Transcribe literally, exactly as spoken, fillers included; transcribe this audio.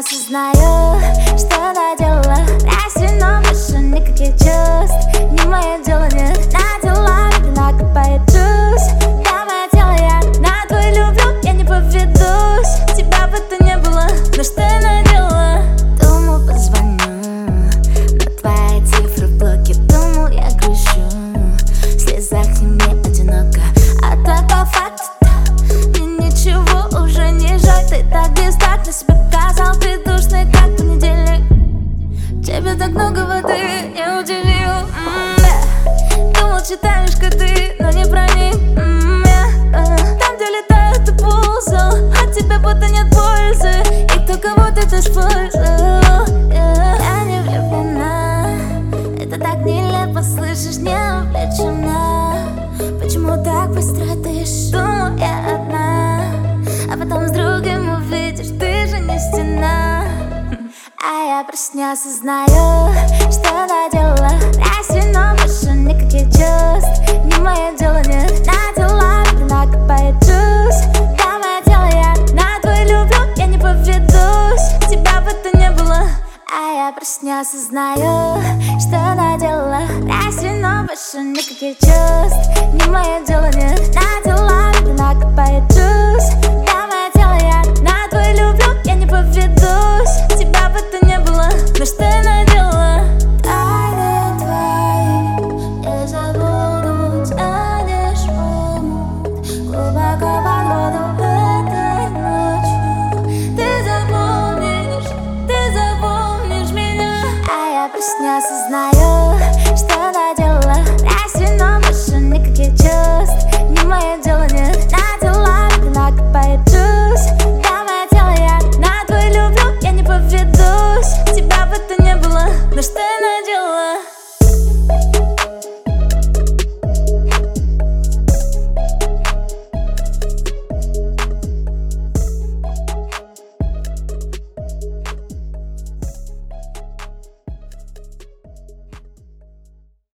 осознаю, что наделала. Прости, но больше никаких чувств. Не мое дело, нет. На дела вина копает джуз. Да, мое тело, я на твою люблю. Я не поведусь, тебя бы то не было. Но что я наделала? Думал, позвоню, но твои цифры в блоке. Думал, я грущу, в слезах и мне одиноко. А так по факту мне ничего уже не жаль. Ты так бестактно себя показал, ты душный, как понедельник. Тебе так много воды, я удивил, м-да. Думал, читаешь коды, но не проник, м-да. Там, где летаю, ты ползал, от тебя будто нет пользы. И кто кого-то ты использовал, yeah. Я не влюблена, это так нелепо, слышишь, не увлечена. Почему так быстро дышишь? Думал, я одна, а потом с другим увидишь, ты же не стена. А я просто не осознаю, что наделала. Прости, но больше никаких чувств. Не мое дело, нет. На дела вина копает джуз. Да, мое тело, я на твою люблю. Я не поведусь, тебя бы то не было. А я просто не осознаю, что наделала. Прости, но больше никаких чувств. Не мое дело, нет. На дела вина копает джуз. Да, мое тело, я на твою люблю. Я не поведусь, тебя бы то не было. Но что я наделала? Тайны твои не забуду, тянешь в омут глубоко под воду этой ночью. Ты запомнишь, ты запомнишь меня. А я просто не осознаю, что наделала. Прости, но больше никаких чувств. Не мое дело, нет. На дела вина копает джуз. Да, мое тело, я на твою люблю. Я не поведусь, тебя бы то не было. Но что я наделала?